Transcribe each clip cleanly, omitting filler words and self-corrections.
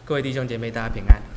各位弟兄姐妹，大家平安。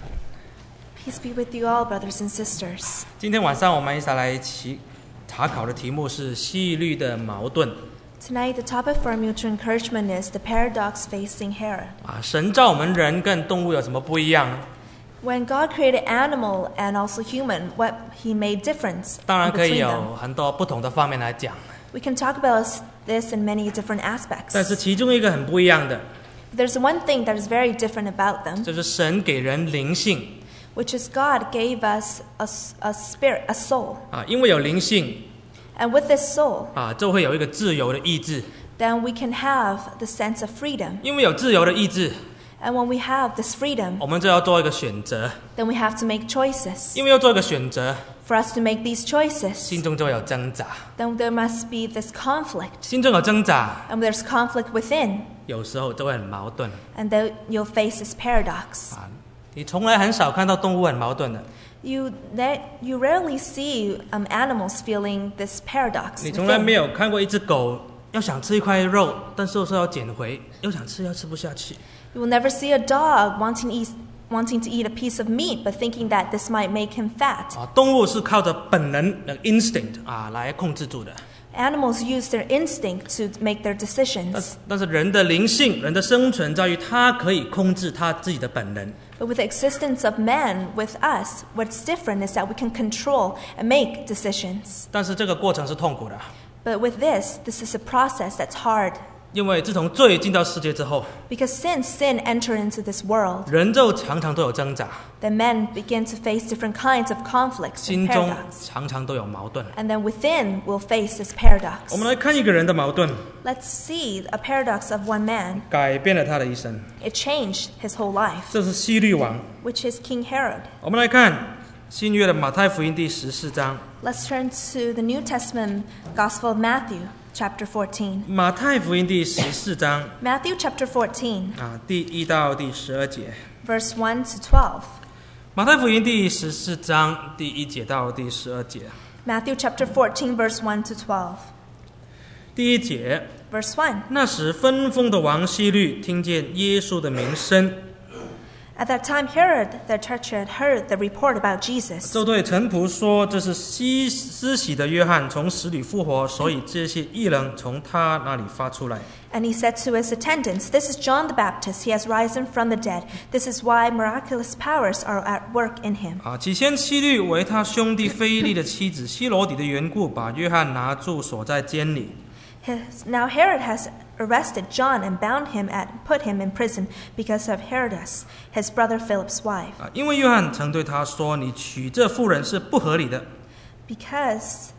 Peace be with you all, brothers and sisters. 今天晚上我们一起来查考的题目是西律的矛盾。 Tonight, the topic for our mutual encouragement is the paradox facing Herod. 神造我们人跟动物有什么不一样呢？ When God created animal and also human, what He made difference 当然 in 可以 between 有 them. 很多不同的方面来讲， We can talk about this in many different aspects. 但是其中一个很不一样的， There's one thing that is very different about them, 就是神给人灵性 which is God gave us a spirit, a soul. 因为有灵性 And with this soul, 就会有一个自由的意志， then we can have the sense of freedom. 因为有自由的意志， And when we have this freedom, 我们就要做一个选择， then we have to make choices. 因为要做一个选择， For us to make these choices, 心中就会有挣扎， then there must be this conflict. 心中有挣扎， And there's conflict within, 有时候就会很矛盾 and then you'll face this paradox. 你从来很少看到动物很矛盾的， You rarely see animals feeling this paradox. 你从来 within. 没有看过一只狗要想吃一块肉，但是说要减肥，又想吃又吃不下去。 You will never see a dog wanting to eat a piece of meat, but thinking that this might make him fat. 动物是靠着本能的 instinct 来控制住的， Animals use their instinct to make their decisions. 但是人的灵性、人的生存在于他可以控制他自己的本能。 But with the existence of man, with us, what's different is that we can control and make decisions. 但是这个过程是痛苦的， But with this is a process that's hard. 因为自从罪进到世界之后， Because since sin entered into this world, 人就常常都有挣扎， then men begin to face different kinds of conflicts 心 and 中 paradox. 常常都有矛盾。 And then within, we'll face this paradox. 我们来看一个人的矛盾， Let's see a paradox of one man. 改变了他的一生。 It changed his whole life, 这是希律王。 which is King Herod. 我们来看新约的马太福音第14章。 Let's turn to the New Testament Gospel of Matthew, chapter 14. 马太福音第14章 Matthew chapter 14, 第1到第12节。 verse 1 to 12. 马太福音第14章第1节到第12节。 Matthew chapter 14, verse 1 to 12. 第1节， Verse 1. 那时分封的王希律听见耶稣的名声， At that time, Herod the Tetrarch had heard the report about Jesus. 就对臣仆说：“这是施洗的约翰从死里复活，所以这些异能从他那里发出来。” And he said to his attendants, "This is John the Baptist. He has risen from the dead. This is why miraculous powers are at work in him." 起先希律为他兄弟腓利的妻子希罗底的缘故，把约翰拿住锁在监里。 Now Herod has arrested John and bound him and put him in prison because of Herodias, his brother Philip's wife. 因为约翰曾对他说：“你娶这妇人是不合理的。” Because,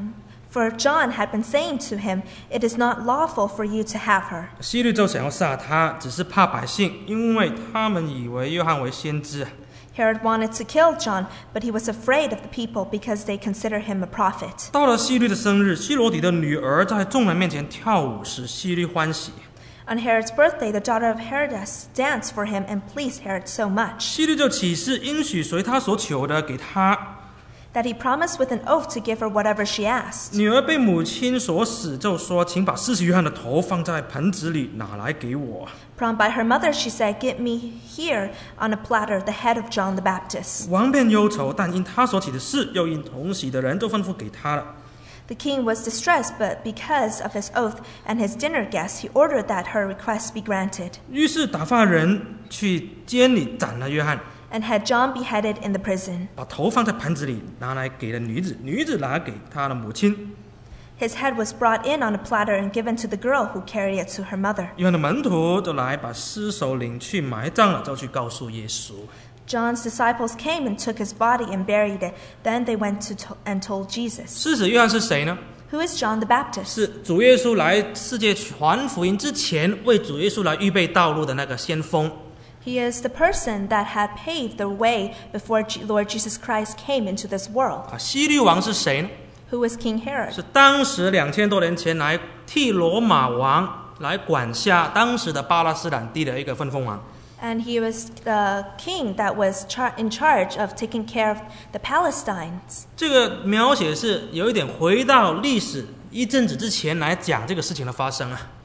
for John had been saying to him, "It is not lawful for you to have her." 希律就想要杀他，只是怕百姓，因为他们以为约翰为先知。 Herod wanted to kill John, but he was afraid of the people because they considered him a prophet. 到了希律的生日，希罗底的女儿在众人面前跳舞，使希律欢喜。 On Herod's birthday, the daughter of Herodias danced for him and pleased Herod so much 希律就起誓应许随他所求的给他。 that he promised with an oath to give her whatever she asked. 女儿被母亲所死，就说：“请把施洗约翰的头放在盆子里，拿来给我。” Prompted by her mother, she said, "Give me here on a platter the head of John the Baptist." 王便忧愁，但因他所起的事，又因同喜的人，就吩咐给他了。 The king was distressed, but because of his oath and his dinner guests, he ordered that her request be granted, 于是打发人去监里斩了约翰， and had John beheaded in the prison. 把头放在盆子里，拿来给了女子，女子拿给他的母亲。 His head was brought in on a platter and given to the girl, who carried it to her mother. 约翰的门徒就来把尸首领去埋葬了，就去告诉耶稣。 John's disciples came and took his body and buried it. Then they went and told Jesus. 施洗约翰是谁呢？ Who is John the Baptist? 是主耶稣来世界传福音之前，为主耶稣来预备道路的那个先锋。 He is the person that had paved the way before Lord Jesus Christ came into this world. 希律王是谁呢？ Who is King Herod? 是当时2000多年前来替罗马王来管辖当时的巴勒斯坦地的一个分封王。 And he was the king that was in charge of taking care of the Palestines. 这个描写是有一点回到历史一阵子之前来讲这个事情的发生啊。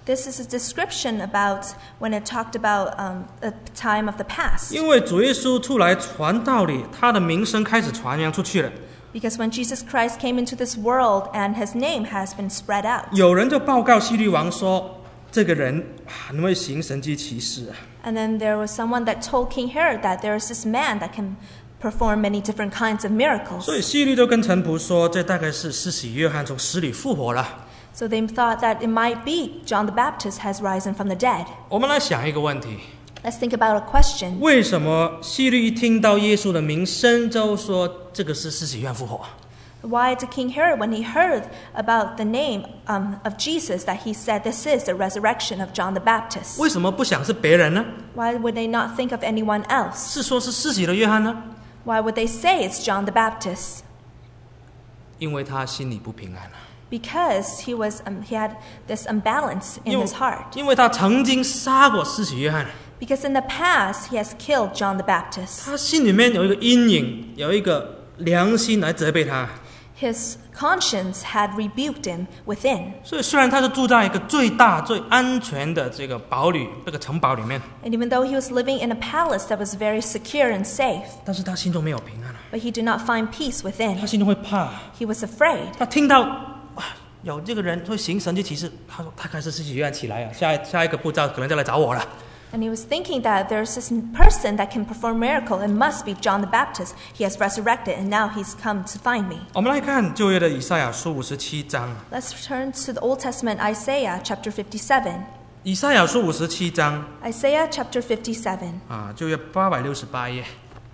This is a description about when it talked about a time of the past. 因为主耶稣出来传道理，他的名声开始传扬出去了。 Because when Jesus Christ came into this world and his name has been spread out. 有人就报告希律王说，这个人很会行神迹奇事啊。 And then there was someone that told King Herod that there is this man that can perform many different kinds of miracles. 所以希律就跟臣仆说，这大概是施洗约翰从死里复活了。 So they thought that it might be John the Baptist has risen from the dead. 我们来想一个问题。 Let's think about a question. 为什么希律一听到耶稣的名声就说这个是施洗约翰复活？ Why did King Herod, when he heard about the name of Jesus, that he said this is the resurrection of John the Baptist? 为什么不想是别人呢？ Why would they not think of anyone else? 是说是施洗的约翰呢？ Why would they say it's John the Baptist? 因为他心里不平安了。 Because he had this imbalance in his heart. 因为他曾经杀过施洗约翰。 Because in the past, he has killed John the Baptist. 他心里面有一个阴影，有一个良心来责备他。 His conscience had rebuked him within. 所以虽然他是住在一个最大最安全的这个堡垒这个城堡里面， And even though he was living in a palace that was very secure and safe, 但是他心中没有平安了。 but he did not find peace 他 within. 心中会怕。 He was afraid. 他听到有这个人会行神迹奇事，他说他开始施洗约翰起来啊，下一个步骤可能就来找我了。 And he was thinking that there's this person that can perform miracle. It must be John the Baptist. He has resurrected, and now he's come to find me. 我们来看旧约的以赛亚书57章。 Let's turn to the Old Testament, Isaiah chapter 57. 以赛亚书57章 Isaiah chapter 57. 啊，旧约868页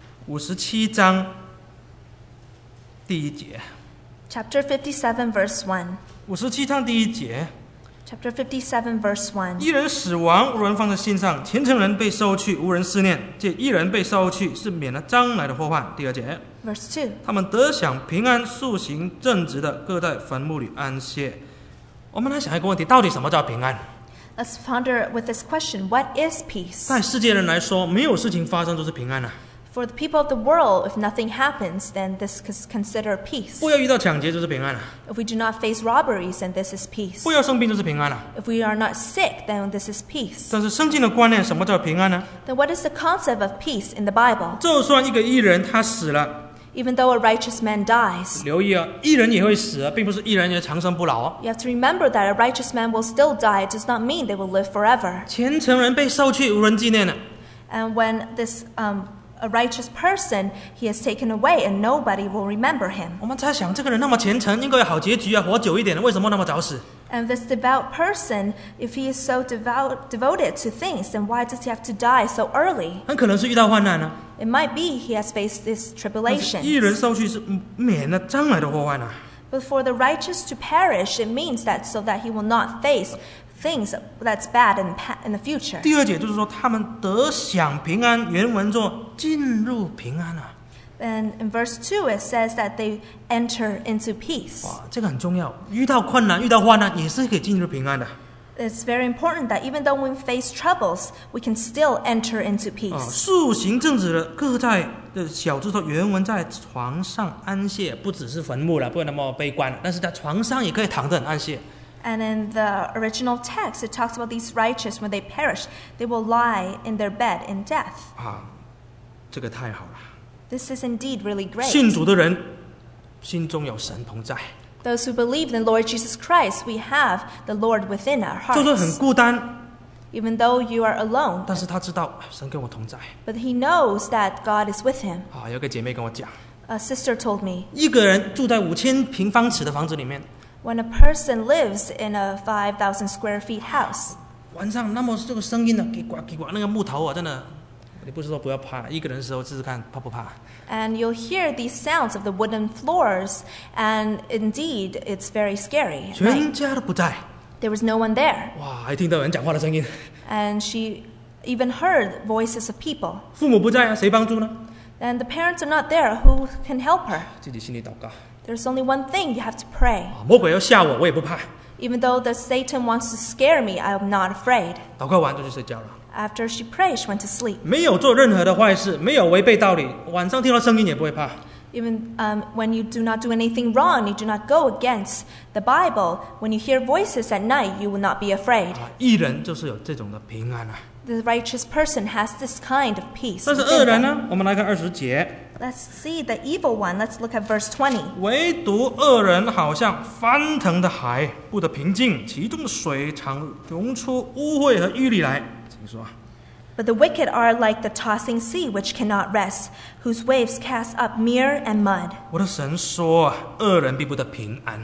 ，57章第1节。 Chapter 57, verse 1. 57章第1节。 Chapter 57, verse 1. 义人死亡，无人放在心上；虔诚人被收去，无人思念。这义人被收去，是免了将来的祸患。第2节， Verse 2. 他们得享平安，素行正直的，各在坟墓里安歇。我们来想一个问题：到底什么叫平安？ Let's ponder with this question. What is peace? 在世界人来说，没有事情发生就是平安了。 For the people of the world, if nothing happens, then this is considered peace. 不要遇到抢劫就是平安了， If we do not face robberies, then this is peace. 不要生病就是平安了。 If we are not sick, then this is peace. 但是圣经的观念，什么叫平安呢？ Then what is the concept of peace in the Bible? 就算一个义人他死了， Even though a righteous man dies, 留意啊，义人也会死啊，并不是义人也长生不老啊。 you have to remember that a righteous man will still die. It does not mean they will live forever. 虔诚人被收去，无人纪念了。 And when this a righteous person, he is taken away and nobody will remember him. 我们在想，这个人那么虔诚，应该有好结局啊，活久一点，为什么那么早死？ And this devout person, if he is so devoted to things, then why does he have to die so early? 很可能是遇到患难呢、 It might be he has faced this 但是义人 tribulation. 收去是免了将来的祸患啊。 But for the righteous to perish, it means that so that he will not face things that's bad in the future. 第2节就是说，他们得享平安，原文作进入平安啊。 And in verse 2, it says that they enter into peace. 哇，这个很重要，遇到困难、遇到患难也是可以进入平安的。 It's very important that even though we face troubles, we can still enter into 啊， peace. 素行正直的，各在的小字头原文在床上安歇，不只是坟墓了，不会那么悲观，但是在床上也可以躺着很安歇。 And in the original text, it talks about these righteous, when they perish, they will lie in their bed in death. 啊，这个太好了。 This is indeed really 信 great. 主的人心中有神同在， Those who believe in the Lord Jesus Christ, we have the Lord within our 就算很 hearts. 孤单， Even though you are alone, 但是他知道神跟我同在。 but he knows that God is with him. 啊，有个姐妹跟我讲， A sister told me, 一个人住在5000平方尺的房子里面， when a person lives in a 5,000 square feet house, 晚上那么这个声音呢，给呱给呱，那个木头啊，真的，你不是说不要怕，一个人的时候试试看怕不怕？ and you'll hear these sounds of the wooden floors, and indeed, it's very scary. at 全 night. 家都不在， There was no one there, 哇，还听到有人讲话的声音， and she even heard voices of people. 父母不在啊，谁帮助呢？ And the parents are not there. Who can help her? 自己心里祷告。 There's only one thing you have to pray. 啊，魔鬼要吓我，我也不怕。 Even though the Satan wants to scare me, I'm not afraid. 祷告完就去睡觉了， After she prayed, she went to sleep. 没有做任何的坏事，没有违背道理，晚上听到声音也不会怕。 Even when you do not do anything wrong, you do not go against the Bible. When you hear voices at night, you will not be afraid. 义人就是有这种的平安啊。 The righteous person has this kind of peace. 但是恶人呢？我们来看20节。 Let's see the evil one. Let's look at verse 20. 唯独恶人好像翻腾的海，不得平静，其中的水常涌出污秽和淤泥来。请说。 But the wicked are like the tossing sea, which cannot rest, whose waves cast up mire and mud. 我的神说啊，恶人必不得平安。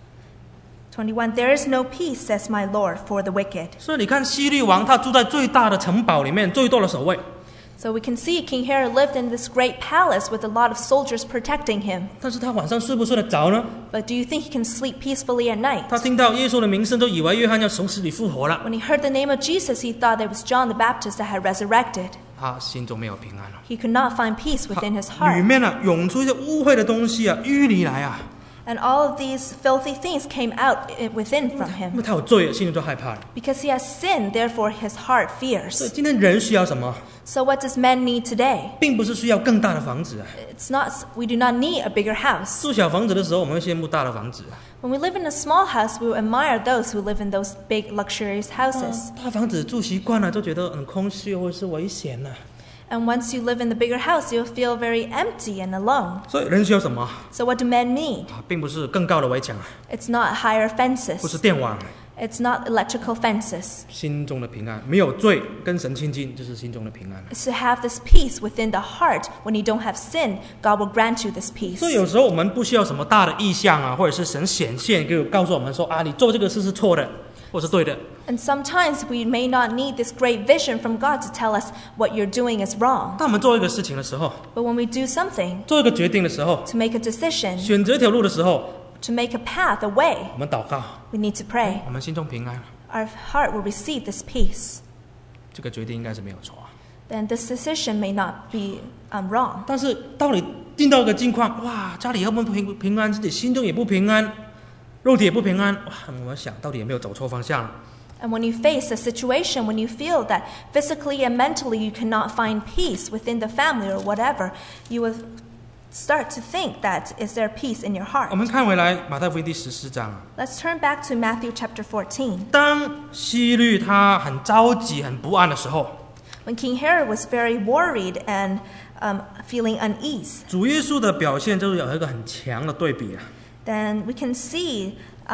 21. There is no peace, says my Lord, for the wicked. 所以你看，希律王他住在最大的城堡里面，最多的守卫。 So we can see King Herod lived in this great palace with a lot of soldiers protecting him. 但是他晚上睡不睡得着呢？ But do you think he can sleep peacefully at night? 他听到耶稣的名声，就以为约翰要从死里复活了。 When he heard the name of Jesus, he thought it was John the Baptist that had resurrected. 他心中没有平安了。 He could not find peace within his 里 heart. 面呢，涌出一些污秽的东西啊，淤泥来啊。 And all of these filthy things came out within from 因 him. 为他有罪，心里就害怕了。 Because he has sinned, therefore his heart 所以 fears. 今天人需要什么？ So what does man need today? 并不是需要更大的房子啊。 We do not need a bigger house. 住小房子的时候，我们会羡慕大的房子啊。 When we live in a small house, we will admire those who live in those big luxurious houses. 大房子住习惯了，就觉得很空虚或者是危险了。 And once you live in the bigger house, you'll feel very empty and alone. 所以人需要什么？ So what do men need? 并不是更高的围墙， It's not higher 不是 fences. 电网， It's not electrical fences. 心中的平安，没有罪，跟神亲近，就是心中的平安。 It's to have this peace within the heart. When you don't have sin, God will grant you this peace. 所以有时候我们不需要什么大的意象啊，或者是神显现，告诉我们说啊，你做这个事是错的，或是对的。 And sometimes we may not need this great vision from God to tell us what you're doing is wrong. 当我们做一个事情的时候， But when we do something, 做一个决定的时候， to make a decision, 选择一条路的时候， to make a path, a way, 我们祷告， we need to pray. 我们心中平安， Our heart will receive this peace. 这个决定应该是没有错啊。 Then this decision may not be wrong. 但是当你进到一个境况，哇，家里要不平安，自己心中也不平安，肉体也不平安，哇，我们想到底有没有走错方向了？ And when you face a situation, when you feel that physically and mentally you cannot find peace within the family or whatever, you will start to think that is there peace in your 我 heart. 们看回来马太福音第14章啊， Let's turn back to Matthew chapter 14. 当希律他很着急、很不安的时候， When King Herod was very worried and feeling unease, 主耶稣的表现就是有一个很强的对比啊。 then we can see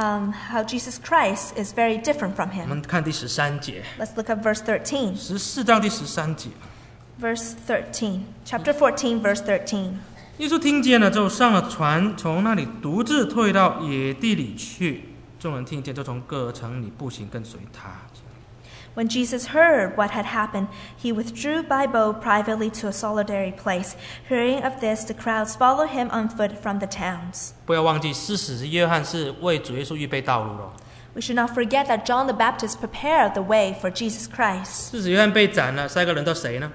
how Jesus Christ is very different from 我 him. 们看第13节， Let's look at verse 13. 14章第13节， Verse 13. Chapter 14, verse 13. 耶稣听见了，就上了船，从那里独自退到野地里去。众人听见，就从各城里步行跟随他。 When Jesus heard what had happened, he withdrew by boat privately to a solitary place. Hearing of this, the crowds followed him on foot from the towns. 不要忘记，施洗约翰是为主耶稣预备道路了。 We should not forget that John the Baptist prepared the way for Jesus Christ. 施洗约翰被斩了，下一个轮到谁呢？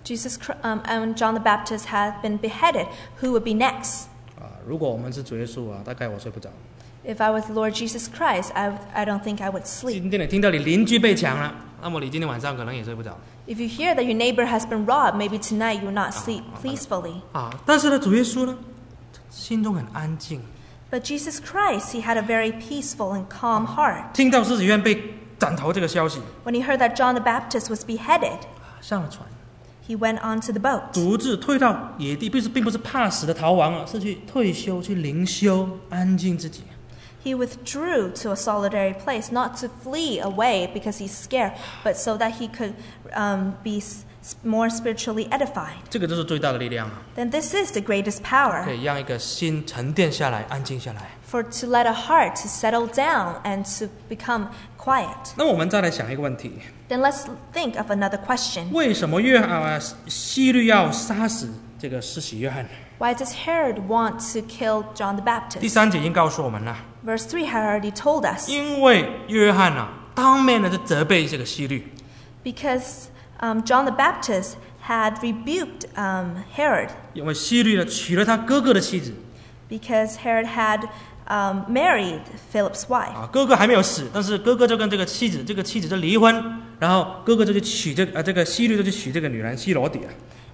And John the Baptist had been beheaded. Who would be next? 如果我们是主耶稣啊，大概我睡不着。 If I was the Lord Jesus Christ, I don't think I would sleep. 今天你听到你邻居被抢了，那么你今天晚上可能也睡不着。 If you hear that your neighbor has been robbed, maybe tonight you will not sleep peacefully. 但是呢，主耶稣呢，心中很安静。 But Jesus Christ, he had a very peaceful and calm heart. 听到施洗约翰被斩头这个消息， When he heard that John the Baptist was beheaded, 上了船， he went onto the boat. 独自退到野地，并不是怕死的逃亡啊，是去退休、去灵修、安静自己。 He withdrew to a solitary place, not to flee away because he's scared, but so that he could be more spiritually edified. 这个就是最大的力量啊， Then this is the greatest 可 power, 以让一个心沉淀下来、安静下来。 for to let a heart to settle down and to become quiet. 那我们再来想一个问题： Then let's think of another question. 为什么希律要杀死这个施洗约翰？ Why does Herod want to kill John the 第 Baptist? 3节已经告诉我们了， Verse 3 had already told us. 因为约翰啊，当面的就责备这个希律。 Because John the Baptist had rebuked Herod. 因为希律呢娶了他哥哥的妻子 Because Herod had married Philip's wife. 啊，哥哥还没有死，但是哥哥就跟这个妻子就离婚，然后哥哥就去娶这个希律就去娶这个女人希罗底啊。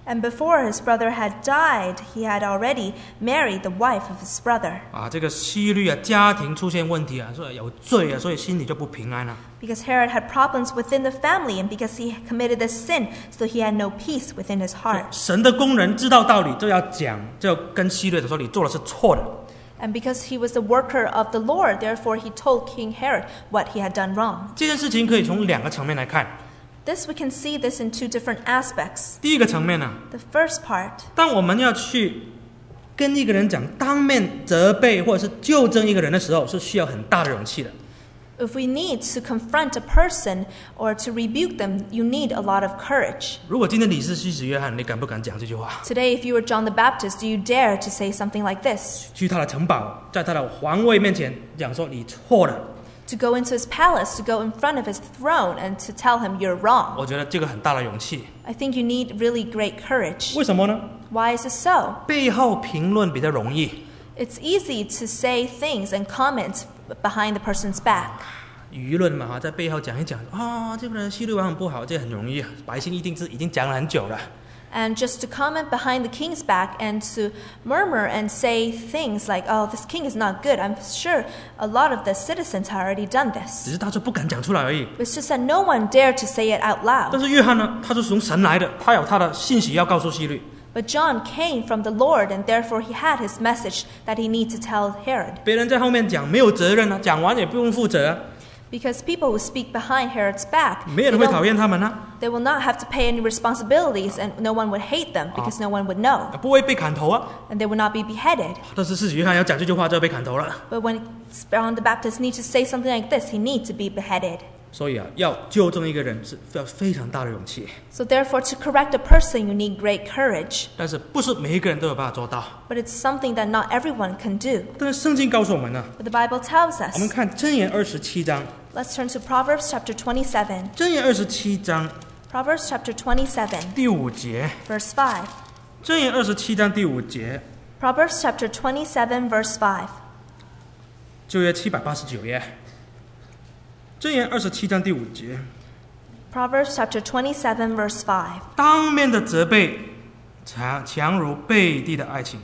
And before his brother had died, he had already married the wife of his brother. 这个希律家庭出现问题所以有罪所以心里就不平安了。 Because Herod had problems within the family, and because he committed this sin, so he had no peace within his heart. 神的工人知道道理，就要跟希律说，你做的是错的。 And because he was the worker of the Lord, therefore he told King Herod what he had done wrong. 这件事情可以从2个层面来看。 This we can see this in 2 different aspects. 第一个层面呢， The first part, 当我们要去跟一个人讲，当面责备或者是纠正一个人的时候，是需要很大的勇气的。 if we need to confront a person or to rebuke them, you need a lot of courage. 如果今天你是施洗约翰，你敢不敢讲这句话？ Today, if you were John the Baptist, do you dare to say something like this? 去他的城堡，在他的皇位面前讲说你错了。 To go into his palace, to go in front of his throne and to tell him you're wrong. 我觉得这个很大的勇气。 I think you need really great courage. 为什么呢？ Why is it so? 背后评论比较容易。 It's easy to say things and comment behind the person's back. 舆论嘛，在背后讲一讲这个人希律王很不好，这很容易，百姓一定是已经讲了很久了。 And just to comment behind the king's back and to murmur and say things like, oh, this king is not good. I'm sure a lot of the citizens have already done 只 this. 是他就不敢讲出来而已。 It's just that no one dared to say it out 但 loud. 是约翰呢，他是从神来的，他有他的信息要告诉希律。 But John came from the Lord, and therefore he had his message that he needed to tell Herod. 别人在后面讲没有责任讲完也不用负责 Because people who speak behind Herod's back, 没有人会讨厌他们 they will not have to pay any responsibilities, and no one would hate them because no one would know, 不会被砍头 and they would not be beheaded. 但是施洗约翰要讲这句话就要被砍头了。 But when John the Baptist needs to say something like this, he needs to be beheaded. 所以要纠正一个人是要非常大的勇气， So therefore, to correct a person, you need great courage. 但是不是每一个人都有办法做到。 But it's something that not everyone can do. 但是圣经告诉我们呢， But the Bible tells 我们 us. 看箴言27章， Let's turn to Proverbs chapter 27. 箴言27章 Proverbs chapter 27, 第5节， verse 5. 箴言27章第5节， Proverbs chapter 27, verse 5. 旧约789页，箴言27章第5节， Proverbs chapter 27, verse 5. 当面的责备强如背地的爱情。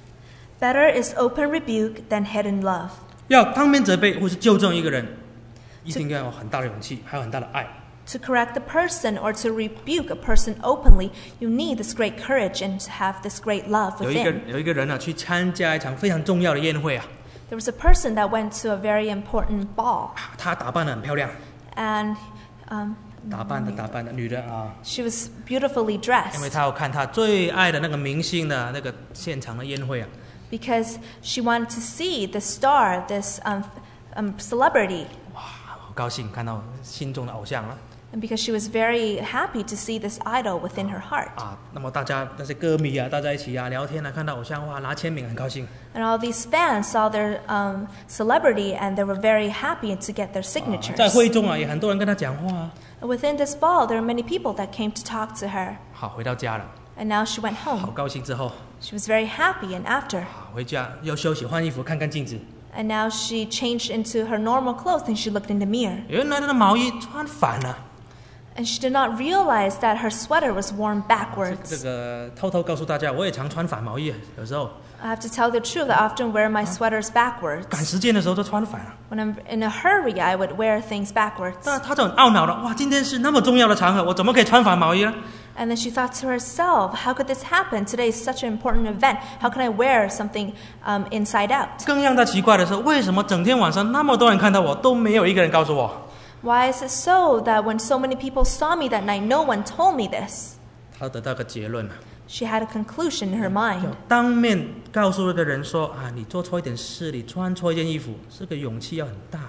Better is open rebuke than hidden love. 要当面责备或是纠正一个人，一定要有很大的勇气，还有很大的爱。 To correct a person or to rebuke a person openly, you need this great courage and to have this great love 有 within. 一个人去参加一场非常重要的宴会 There was a person that went to a very important ball, 她打扮得很漂亮， and 打扮的女的 she was beautifully 因为 dressed 她要看她最爱的那个明星的那个现场的宴会 because she wanted to see the star, this celebrity, 好高兴看到心中的偶像 and because she was very happy to see this idol within her heart. 那么大家那些歌迷大家一起聊天看到偶像拿签名很高兴 And all these fans saw their celebrity, and they were very happy to get their signatures. 在会中也很多人跟她讲话 Within this ball, there were many people that came to talk to her. 好，回到家了， And now she went 好 home. 高兴之后 She was very happy, and after. 回家要休息换衣服看看镜子， And now she changed into her normal clothes, and she looked in the mirror. 原来她的毛衣穿反了。 And she did not realize that her sweater was worn 这 backwards. 个偷偷告诉大家，我也常穿反毛衣，有时候 I have to tell the truth, I often wear my sweaters backwards. 赶时间的时候就穿反了。 When I'm in a hurry, I would wear things backwards. 但她就很懊恼了，哇，今天是那么重要的场合，我怎么可以穿反毛衣呢？ And then she thought to herself, how could this happen? Today is such an important event. How can I wear something inside out? 更让她奇怪的是，为什么整天晚上那么多人看到我，都没有一个人告诉我？ Why is it so that when so many people saw me that night, no one told me this? 她得到个结论了， She had a conclusion in her 要 mind. 当面告诉那个人说你做错一点事，你穿错一件衣服，这个勇气要很大。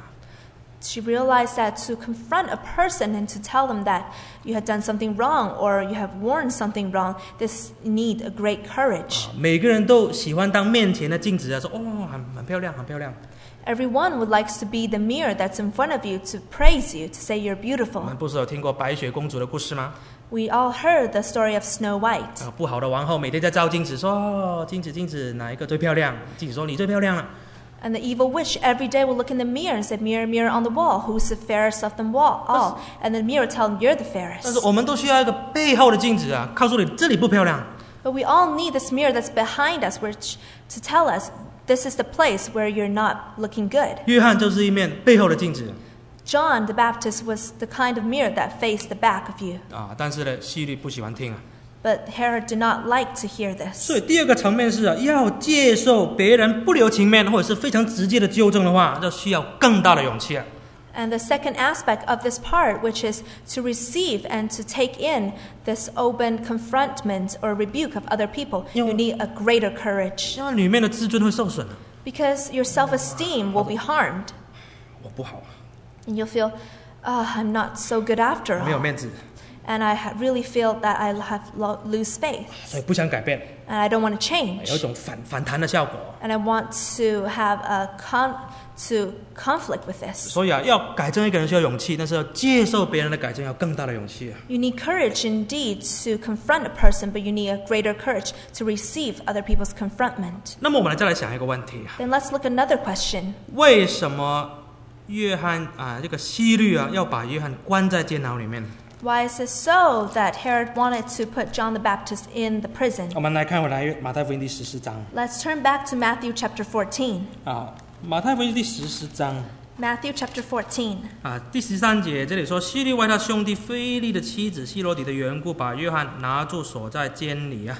She realized that to confront a person and to tell them that you had done something wrong or you have worn something wrong, this need a great courage. 每个人都喜欢当面前的镜子说很漂亮，很漂亮。 Everyone would like to be the mirror that's in front of you to praise you, to say you're 我 beautiful. 们不是有听过白雪公主的故事吗？ We all heard the story of Snow White. 不好的王后每天在照镜子说镜子哪一个最漂亮？镜子说你最漂亮了。 And the evil witch every day will look in the mirror and say, Mirror, mirror on the wall, who's the fairest of them all? And the mirror tell him, You're the 但是 fairest. 我们都需要一个背后的镜子啊，告诉你这里不漂亮。 But we all need this mirror that's behind us, which to tell us this is the place where you're not looking good. 约翰就是一面背后的镜子 John the Baptist was the kind of mirror that faced the back of you. 啊，但是呢，希律不喜欢听啊。 But Herod did not like to hear this. 所以第二个层面是啊，要接受别人不留情面或者是非常直接的纠正的话，就需要更大的勇气啊。 And the second aspect of this part, which is to receive and to take in this open confrontment or rebuke of other people, you need a greater courage. 因为里面的自尊会受损啊。 Because your self-esteem will be harmed. 我不好啊， And you'll feel, I'm not so good after 没有 all. 面子， And I really feel that I have lose faith. 所以不想改变， And I don't want to 有一 change. 种反弹的效果。 And I want to have a conflict with this. 所以啊，要改正一个人需要勇气，但是要接受别人的改正要更大的勇气啊。 You need courage indeed to confront a person, but you need a greater courage to receive other people's confrontment. 那么我们再来想一个问题啊， Then let's look another question. 为什么约翰啊，这个希律啊，要把约翰关在监牢里面？ Why is it so that Herod wanted to put John the Baptist in the prison? 我们来看回来马太福音第14章 Let's turn back to Matthew chapter 14. 啊，马太福音第14章 Matthew chapter 14. 啊，第13节这里说，希律为他兄弟腓利的妻子希罗底的缘故，把约翰拿住锁在监里啊。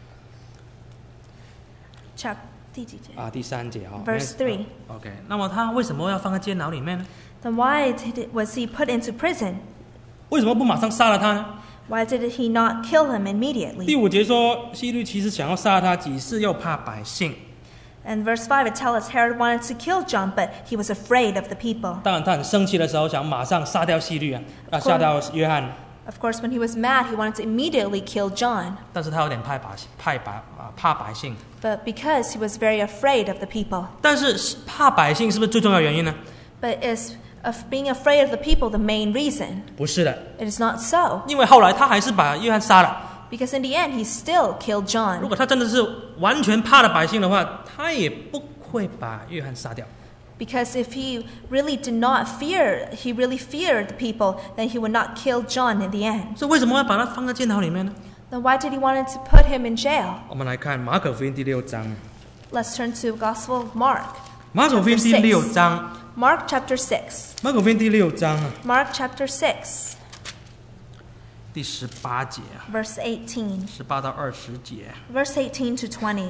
啊，第3节啊 Verse 3. OK， 那么他为什么要放在监牢里面呢？ Then why was he put into prison? 为什么不马上杀了他呢？ Why did he not kill him 第 immediately? 5节说，希律其实想要杀他，几次又怕百姓。 And verse 5, it tells us Herod wanted to kill John, but he was afraid of the people. 当然，他很生气的时候，想马上杀掉希律啊，杀掉约翰。 Of course, when he was mad, he wanted to immediately kill John. 但是他有点怕百姓。 But because he was very afraid of the people. 但是怕百姓是不是最重要的原因呢？ But is of being afraid of the people the main reason? 不是的， It is not so. 因为后来他还是把约翰杀了。 Because in the end, he still killed 如 John. 果他真的是完全怕了百姓的话，他也不会把约翰杀掉。 Because if he really did not fear, he really feared the people, then he would not kill John in the end. 所以为什么要把他放在监牢里面呢？ Then why did he want to put him in jail? 我们来看马可福音第6章。 Let's turn to Gospel of Mark. 马可福音第6章， Mark chapter 6. 马可福音第6章 Mark chapter 6, 第18节啊 verse 18. ，18到20节。 Verse 18 to 20.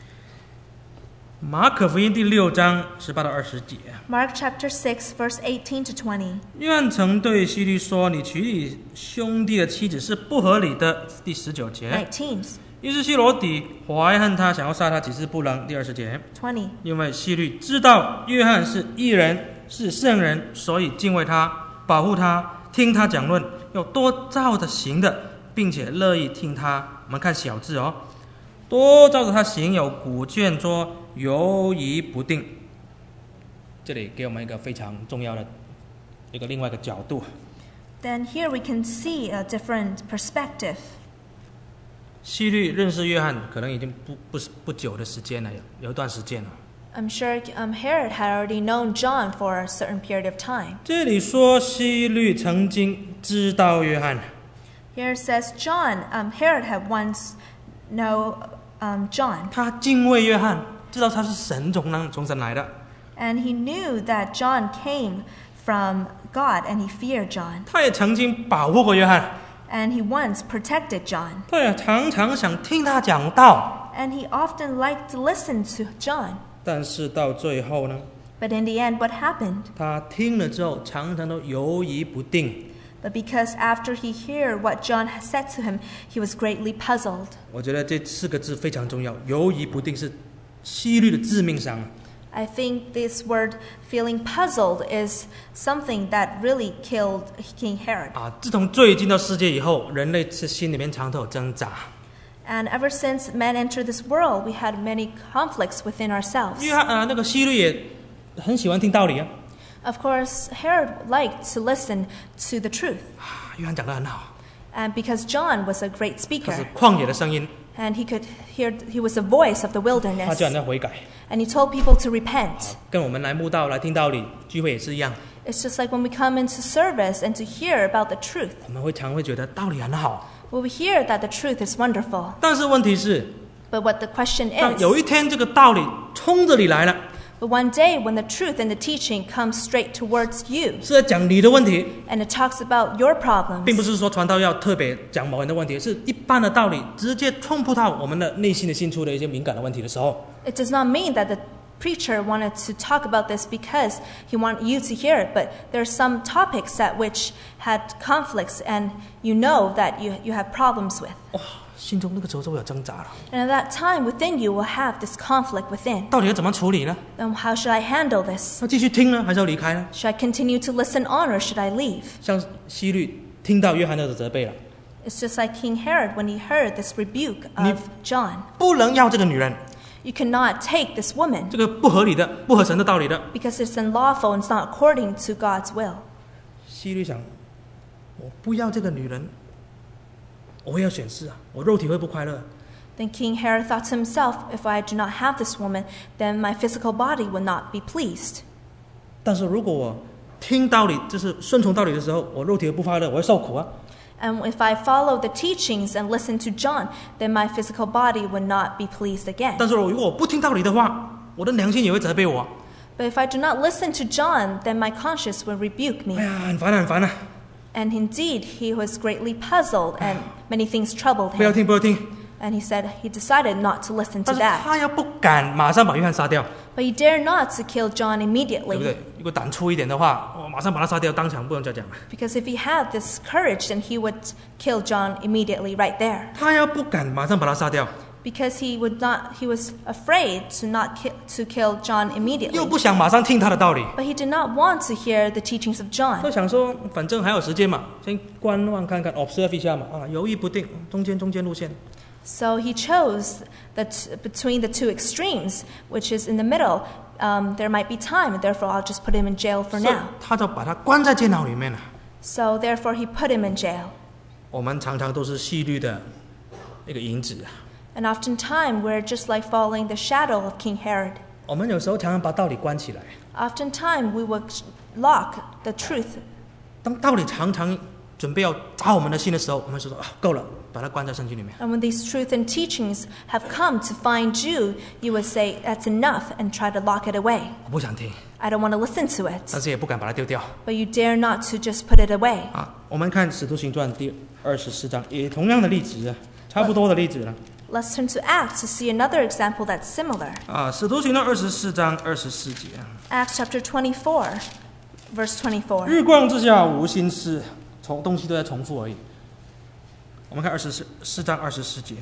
马可福音第6章18到20节。 Mark chapter 6, verse 18 to 20. 约翰曾对希律说：“你娶你兄弟的妻子是不合理的。”第19节。 19, 于是希罗底怀恨他，想要杀他，几次不能。第20节。 20. 因为希律知道约翰是义人，是圣人，所以敬畏他，保护他，听他讲论，有多照着行的，并且乐意听他。我们看小字哦，多照着他行，有古卷说犹疑不定。这里给我们一个非常重要的另外一个角度。 Then here we can see a different perspective. 希律认识约翰可能已经不久的时间了，有一段时间了。 I'm sure Herod had already known John for a certain period of time. 这里说希律曾经知道约翰。 Here it says Herod had once known John, 他敬畏约翰，知道他是神从神来的。 and he knew that John came from God, and he feared John. 他也曾经保护过约翰， And he once protected John. 他也常常想听他讲道。 And he often liked to listen to John. 但是到最后呢， But in the end, what happened? 他听了之后，常常都犹疑不定。 But because after he heard what John had said to him, he was greatly puzzled. 我觉得这4个字非常重要，犹疑不定是希律的致命伤。 I think this word, feeling puzzled, is something that really killed King Herod. 自从罪进到世界以后，人类是心里面常都有挣扎。 And ever since man entered this world, we had many conflicts within ourselves. 那个希律也很喜欢听道理啊。 Of course, Herod liked to listen to the truth. 约翰讲得很好， And because John was a great 他是 speaker, 旷野的声音， And he could hear, he was the voice of the 他 wilderness. 叫人家悔改。 And he told people to repent. 跟我们来慕道、来听道理、聚会也是一样， It's just like when we come into service and to hear about the truth. 我们常会觉得道理很好， Well, we hear that the truth is wonderful. 但是问题是， But what the question 当 is, 有一天这个道理冲着你来了， but one day when the truth and the teaching comes straight towards you, 是在讲你的问题， and it talks about your 并不 problems, 是说传道要特别讲某人的问题，是一般的道理，直接冲破到我们的内心的深处的一些敏感的问题的时候， it does not mean that the preacher wanted to talk about this because he wanted you to hear it, but there are some topics that which had conflicts and you know that you have problems with. 哇，心中那个时候就会有挣扎了， And at that time within you will have this conflict within. 到底要怎么处理呢？ Then how should I handle this? 要继续听呢，还是要离开呢？ Should I continue to listen on or should I leave? 像希律听到约翰的责备了， It's just like King Herod when he heard this rebuke of John. 不能要这个女人， You cannot take this woman 这个不合理的、不合神的道理的。 because it's unlawful and it's not according to God's will. 希律想，我不要这个女人，我也要选侍啊，我肉体会不快乐。 Then King Herod thought to himself, if I do not have this woman, then my physical body will not be pleased. 但是如果我听道理，就是顺从道理的时候，我肉体会不快乐，我会受苦啊。 And if I follow the teachings and listen to John, then my physical body would not be pleased again. 但是如果我不听道理的话，我的良心也会责备我。 But if I do not listen to John, then my conscience will rebuke 哎 me. 呀，很烦啊，很烦啊！ And indeed, he was greatly puzzled and many things troubled 不要 him. 听，不要听。 And he said he decided not to listen 但 to 是 that. 他又不敢马上把约翰杀掉， But he dared not to kill John 对不 immediately. 对？如果胆粗一点的话，我马上把他杀掉，当场不用再讲了。 Because if he had this courage, then he would kill John immediately right there. 他又不敢马上把他杀掉， Because he was afraid to kill John 又 immediately. 不想马上听他的道理， But he did not want to hear the teachings of 就 John. 想说，反正还有时间嘛，先观望看看 ，observe 一下嘛，啊，犹豫不定，中间路线。 So he chose between the two extremes, which is in the middle. There might be time, and therefore I'll just put him in jail for 所以 now. 他就把他关在监牢里面了。 So therefore he put him in jail. 我们常常都是戏律的一个影子啊。 And oftentimes we're just like following the shadow of King Herod. 我们有时候常常把道理关起来， Oftentimes we will lock the truth. 当道理常常准备要砸我们的心的时候，我们就说啊，够了，把它关在圣经里面。 And when these truth and teachings have come to find you, you would say, that's enough, and try to lock it away. 我不想听， I don't want to listen to 但 it. 是也不敢把它丢掉 But you dare not to just put it away. 啊。我们看《使徒行传》第24章，也同样的例子啊，差不多的例子了 Let's turn to Acts to see another example that's similar. 啊。《使徒行传》24章24节， Acts chapter 24, verse 24. 日光之下无心事，东西都在重复而已。我们看24章24节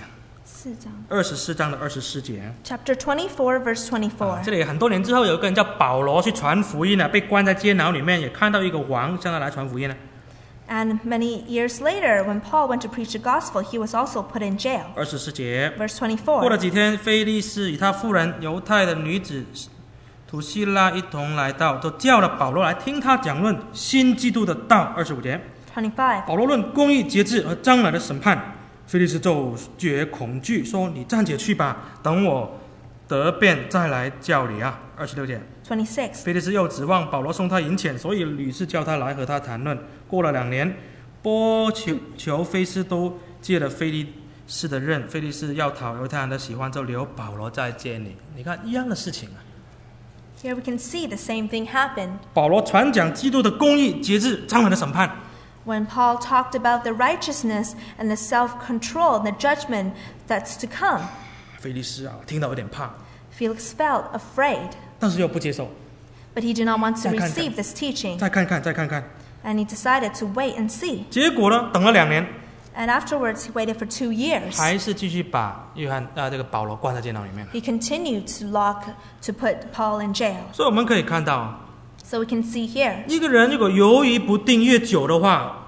，24章的24节。 Chapter 24, verse 24. 这里很多年之后，有一个人叫保罗去传福音了，被关在监牢里面，也看到一个王向他来传福音了。 And many years later, when Paul went to preach the gospel, he was also put in jail. 24节， Verse 过了 24. 几天，菲利士与他夫人犹太的女子土希拉一同来到，就叫了保罗来听他讲论新基督的道。25节， 25. 保罗论公义、节制和将来的审判，菲利士就觉恐惧，说：“你暂且去吧，等我得便再来叫你啊。”26节， 26. 菲利士又指望保罗送他银钱，所以屡次叫他来和他谈论。过了2年，波求菲斯都借了菲利士的任，菲利士要讨犹太人的喜欢，就留保罗在监里。你看一样的事情啊。 Here we can see the same thing happen. 保罗传讲基督的公义、节制、将来的审判。 When Paul talked about the righteousness and the self-control and the judgment that's to come, 菲利士啊，听到有点怕， Felix felt afraid, 但是又不接受。 but he did not want to 再看看。 receive this teaching, 再看看，再看看， and he decided to wait and see. 结果呢，等了2年， And afterwards, he waited for 2 years. 还是继续把这个保罗关在监牢里面。 He continued to put Paul in jail. 所以我们可以看到， So we can see here, 一个人如果犹豫不定越久的话，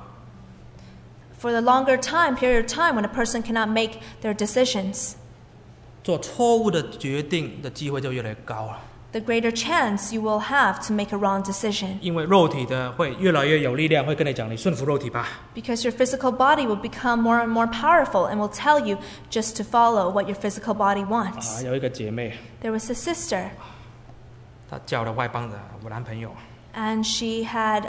for the longer period of time when a person cannot make their decisions, 做错误的决定的机会就越来越高了。 the greater chance you will have to make a wrong decision. 因为肉体的会越来越有力量，会跟你讲你顺服肉体吧。 Because your physical body will become more and more powerful and will tell you just to follow what your physical body wants. 有一个姐妹， There was a sister, 她交了外邦的男朋友， and she had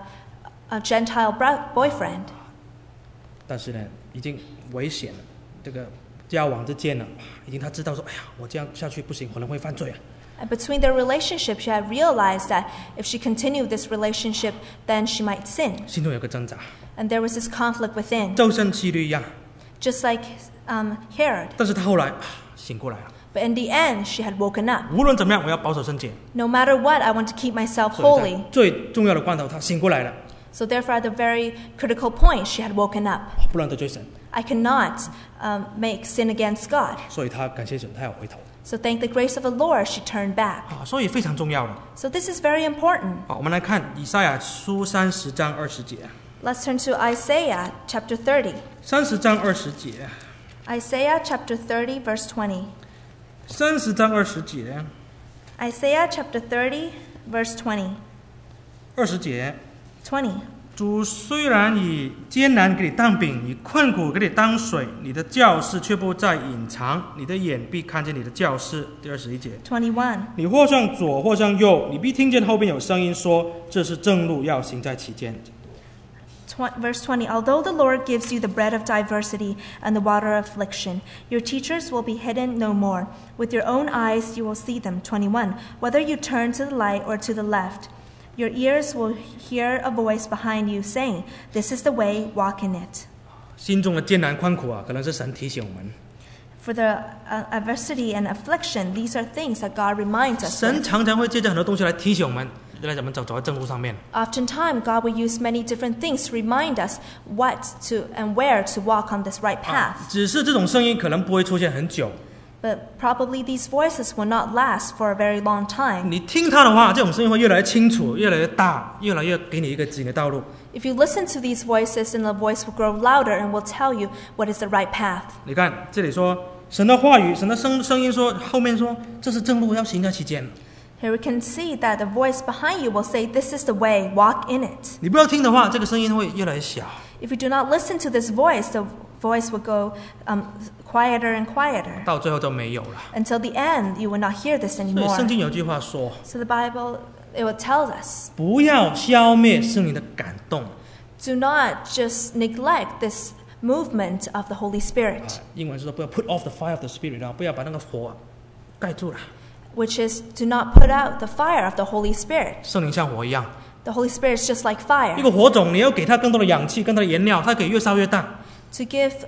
a Gentile boyfriend. 但是呢，已经危险了。这个交往之间呢，已经她知道说，哎呀，我这样下去不行，可能会犯罪啊。 And between their relationship, she had realized that if she continued this relationship, then she might sin. 心中有个挣扎， And there was this conflict within, 周身气律一样。 just like Herod. 但是她后来醒过来了， But in the end, she had woken up. 无论怎么样，我要保守圣洁。 No matter what, I want to keep myself 所以 holy. 在最重要的关头，她醒过来了， So therefore, at the very critical point, she had woken up. 不能得罪神， I cannot make sin against God. 所以她感谢神，她要回头。 So thank the grace of the Lord, she turned back. 所以非常重要的。 So this is very important. 我们来看以赛亚书30章20节。 Let's turn to Isaiah chapter 30. 30章20节。 Isaiah chapter 30, verse 20. 30章20节。 Isaiah chapter 30, verse 20. 20节。 20. 主虽然以艰难给你当饼，以困苦给你当水，你的教室却不再隐藏，你的眼必看见你的教室。第21节。 21. 你或向左，或向右，你必听见后边有声音说：“这是正路，要行在其间。” Verse 20. Although the Lord gives you the bread of diversity and the water of affliction, your teachers will be hidden no more. With your own eyes you will see them. 21. Whether you turn to the light or to the left, your ears will hear a voice behind you saying, "This is the way, walk in it." 心中的艰难困苦可能是神提醒我们。 For the adversity and affliction, these are things that God reminds us 神 with. 常常会借着很多东西来提醒我们，来咱们走在正路上面。 Oftentimes, God will use many different things to remind us what to and where to walk on this right path. 只是这种声音可能不会出现很久。 But probably these voices will not last for a very long time. 你听他的话，这种声音会越来越清楚，越来越大，越来越给你一个指引的道路。 If you listen to these voices, then the voice will grow louder and will tell you what is the right path. 你看这里说神的话语，神的声音说，后面说这是正路，要行在其间。 Here we can see that the voice behind you will say, "This is the way, walk in it." 你不要听的话，这个声音会越来越小。 If you do not listen to this voice, the voice will go quieter and quieter. 到最后就没有了。 Until the end, you will not hear this 所以 anymore. 圣经有句话说， So the Bible, it will tell us, 不要消灭圣灵的感动。 do not just neglect this movement of the Holy Spirit, 英文是说不要 put off the fire of the spirit 不要把那个火盖住了。 which is do not put out the fire of the Holy Spirit. 圣灵像火一样， The Holy Spirit is just like 一 fire. 个火种，你要给它更多的氧气、更多的燃料，它可以越烧越大。 To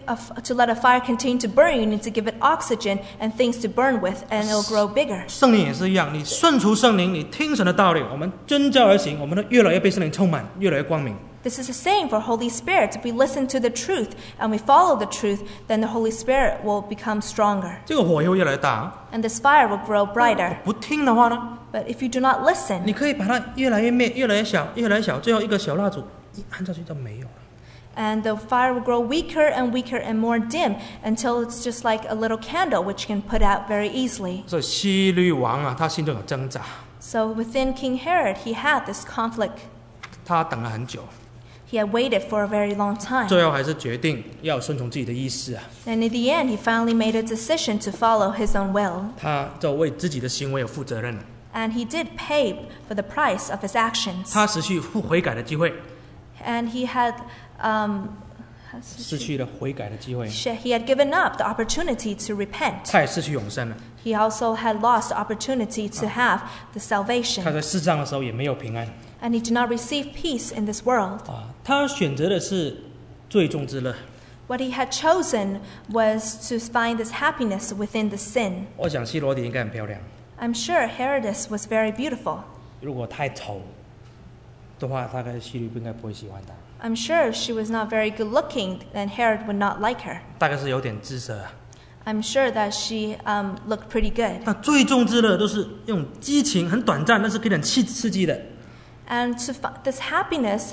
let a fire continue to burn, you need to give it oxygen and things to burn with, and it'll grow bigger. 圣灵也是一样，你顺从圣灵，你听神的道理，我们遵照而行，我们都越来越被圣灵充满，越来越光明。 This is the same for Holy Spirit. If we listen to the truth and we follow the truth, then the Holy Spirit will become stronger. 这个火也会越来越大。 And this fire will grow brighter. 不听的话呢， But if you do not listen, 你可以把它越来越灭，越来越小，越来越小，最后一个小蜡烛一按下去就没有了。 and the fire will grow weaker and weaker and more dim until it's just like a little candle which can put out very easily. 所以希律王他心中有挣扎， So within King Herod, he had this conflict. 他等了很久， He had waited for a very long time. 最后还是决定要顺从自己的意思啊。 And in the end, he finally made a decision to follow his own will. 他就为自己的行为有负责任了， And he did pay for the price of his actions. 他失去悔改的机会， And he had 失去了悔改的机会， he had given up the opportunity to repent. 他也失去永生了。 He also had lost the opportunity to have the 他 salvation. 在世上的时候也没有平安 And he did not receive peace in this world. 他选择的是最终之乐。 What he had chosen was to find this happiness within the sin. 我想希罗底应该很漂亮， I'm sure Herodes was very beautiful. 如果太丑的话，大概希律应该不会喜欢他， I'm sure if she was not very good looking, then Herod would not like her. 大概是有点姿色。 I'm sure that she looked pretty good. 那最终之乐都是用激情，很短暂，但是可以很刺激的。 And this happiness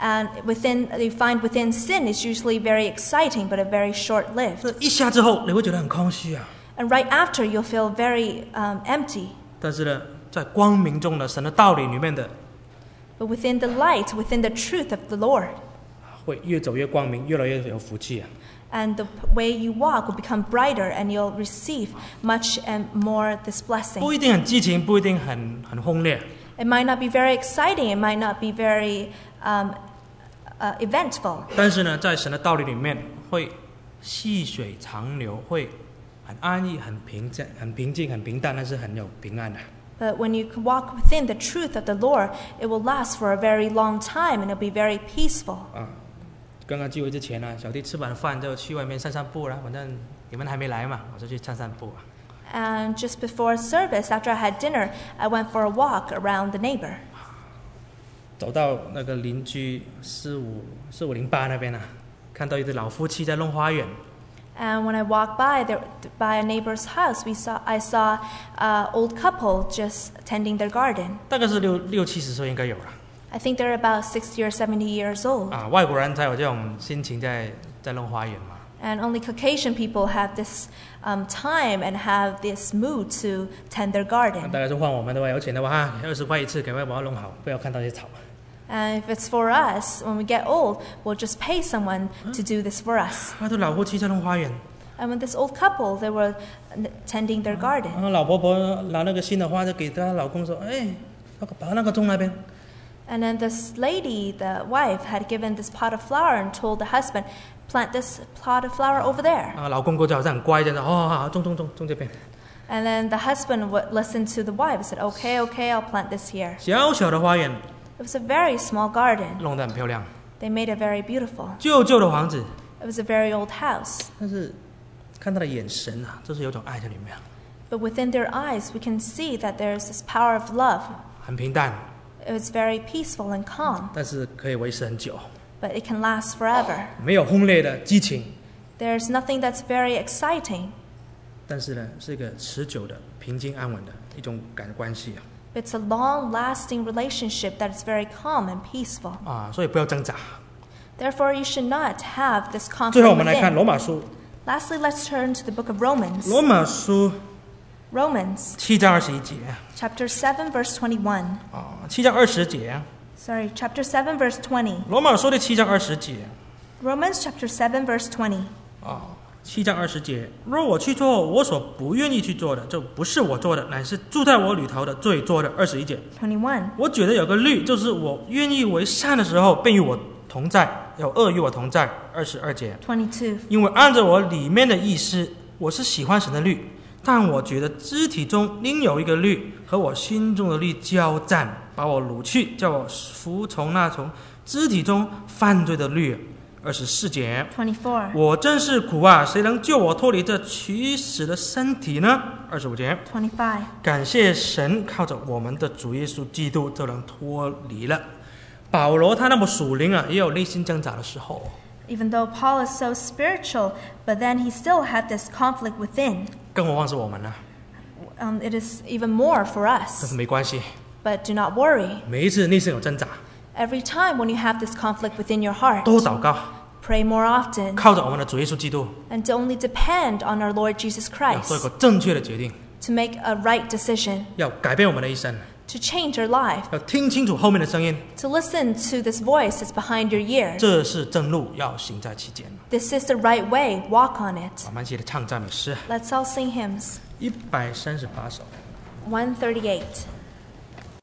you find within sin is usually very exciting, but very short-lived. 这一下之后，你会觉得很空虚啊。 And right after, you'll feel very empty. 但是呢， 在光明中的神的道理里面的， But within the light, within the truth of the Lord, 会越走越光明，越来越有福气啊！ and the way you walk will become brighter, and you'll receive much and more this 不 blessing. 一定很激情，不一定很轰烈， It might not be very exciting, it might not be very eventful, 但是呢，在神的道理里面会细水长流，会很安逸、很平静、很平静、很平淡，但是很有平安的。 but when you can walk within the truth of the Lord, it will last for a very long time, and it'll be very peaceful. 刚刚聚会之前呢，小弟吃完饭就去外面散散步了，反正你们还没来嘛，我就去散散步。 And just before service, after I had dinner, I went for a walk around the neighbor. 走到那个邻居4508那边啊，看到一对老夫妻在弄花园。 And when I walked by by a neighbor's house, I saw an old couple just tending their garden. 大概是60-70岁应该有了 I think they're about 60 or 70 years old. 啊，外国人才有这种心情在弄花园嘛。 And only Caucasian people have this time and have this mood to tend their 大 garden. 概是换我们的话，有钱的话20块一次，赶快把它弄好，不要看到这些草。 And if it's for us, when we get old, we'll just pay someone to do this for us. 那对老夫妻在弄花园， And when this old couple, they were tending their garden. 然后老婆婆拿那个新的花就给她老公说：“哎，把那个种那边。” And then this lady, the wife, had given this pot of flower and told the husband, plant this plot of flower over there. 啊，老公公就好像很乖这样，哦，好，种这边。 And then the husband would listen to the wife and said, okay, I'll plant this here. 小小的花园 It was a very small garden. 弄得很漂亮， They made it very beautiful. 旧的房子， It was a very old house. 但是看他的眼神啊，就是有种爱在里面， But within their eyes, we can see that there's this power of love. 很平淡， It was very peaceful and calm, 但是可以维持很久， but it can last forever. 没有轰烈的激情， There's nothing that's very exciting. 但是呢，是一个持久的、平静安稳的一种关系啊。 It's a long-lasting relationship that is very calm and peaceful. 啊，所以不要挣扎。 Therefore, you should not have this 最后我 conflict 们来看 within. 罗马书， Lastly, let's turn to the book of Romans. 罗马书 Romans 7章21节 chapter 7, verse 21. 啊，7章20节， Sorry, chapter 7, verse 20. 罗马书的7章20节 Romans chapter 7, verse 20. 啊，7章20节，若我去做我所不愿意去做的，就不是我做的，乃是住在我里头的罪做的。21节， 21. 我觉得有个律，就是我愿意为善的时候，便与我同在；有恶与我同在。22节， 22. 因为按照我里面的意思，我是喜欢神的律，但我觉得肢体中另有一个律和我心中的律交战，把我掳去，叫我服从那从肢体中犯罪的律。24节， 24. 我真是苦啊！谁能救我脱离这取死的身体呢？25节， 25. 感谢神，靠着我们的主耶稣基督就能脱离了。保罗他那么属灵啊，也有内心挣扎的时候。 Even though Paul is so spiritual, but then he still had this conflict within. 更何况是我们呢？ It is even more for 但 us. 是没关系， But do not worry. 每一次内心有挣扎， Every time when you have this conflict within your heart, 都祷告， pray more often 靠着我们的主耶稣基督， and to only depend on our Lord Jesus 要做一 Christ 个正确的决定， to make a right decision, 要改变我们的一生， to change your life, 要听清楚后面的声音， to listen to this voice that's behind your ear. 这是正路，要行在其间。 This is the right way. Walk on it. 我们一起来唱赞美诗 Let's all sing hymns. 138首。 138.